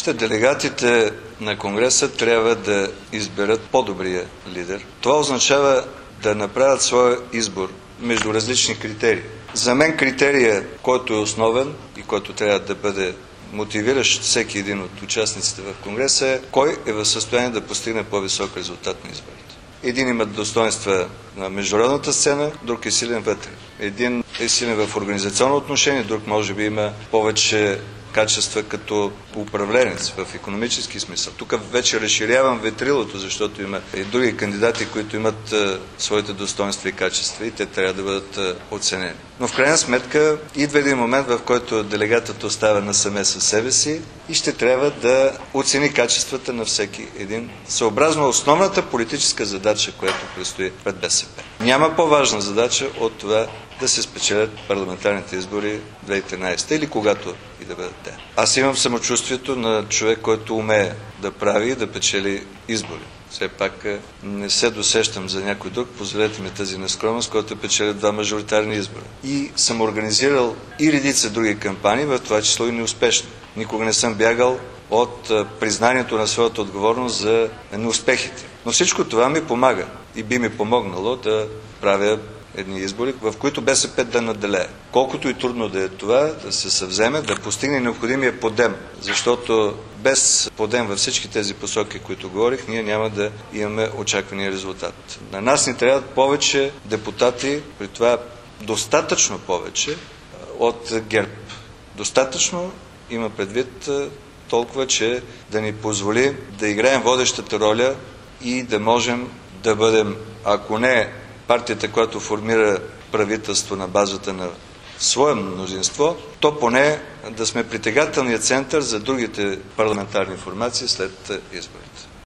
Делегатите на Конгреса трябва да изберат по-добрия лидер. Това означава да направят своя избор между различни критерии. За мен критерия, който е основен и който трябва да бъде мотивиращ всеки един от участниците в Конгреса е кой е в състояние да постигне по-висок резултат на изборите. Един има достоинства на международната сцена, друг е силен вътре. Един е силен в организационно отношение, друг може би има повече качества като управленец в икономически смисъл. Тук вече разширявам ветрилото, защото има и други кандидати, които имат своите достоинства и качества и те трябва да бъдат оценени. Но в крайна сметка идва един момент, в който делегатът остава насаме със себе си и ще трябва да оцени качествата на всеки един, съобразно основната политическа задача, която предстои пред БСП. Няма по-важна задача от това да се спечелят парламентарните избори 2013 или когато и да бъдат те. Аз имам самочувствието на човек, който умее да прави и да печели избори. Все пак не се досещам за някой друг, позволете ми тази нескромност, който печели 2 мажоритарни избори. И съм организирал и редица други кампании, в това число и неуспешно. Никога не съм бягал от признанието на своята отговорност за неуспехите. Но всичко това ми помага и би ми помогнало да правя едни избори, в които БСП да наделее. Колкото и трудно да е това, да се съвземе, да постигне необходимия подем, защото без подем във всички тези посоки, които говорих, ние няма да имаме очаквания резултат. На нас ни трябват повече депутати, при това достатъчно повече от ГЕРБ. Достатъчно има предвид толкова, че да ни позволи да играем водещата роля и да можем да бъдем, ако не партията, която формира правителство на базата на свое мнозинство, то поне да сме притегателният център за другите парламентарни формации след изборите.